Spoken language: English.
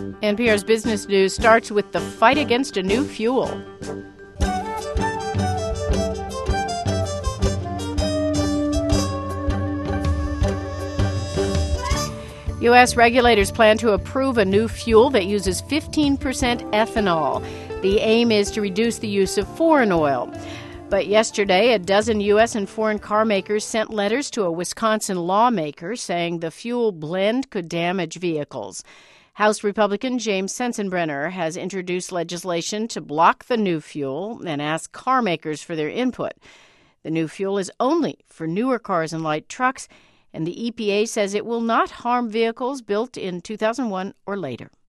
NPR's Business News starts with the fight against a new fuel. U.S. regulators plan to approve a new fuel that uses 15% ethanol. The aim is to reduce the use of foreign oil. But yesterday, a dozen U.S. and foreign car makers sent letters to a Wisconsin lawmaker saying the fuel blend could damage vehicles. House Republican James Sensenbrenner has introduced legislation to block the new fuel and ask car makers for their input. The new fuel is only for newer cars and light trucks, and the EPA says it will not harm vehicles built in 2001 or later.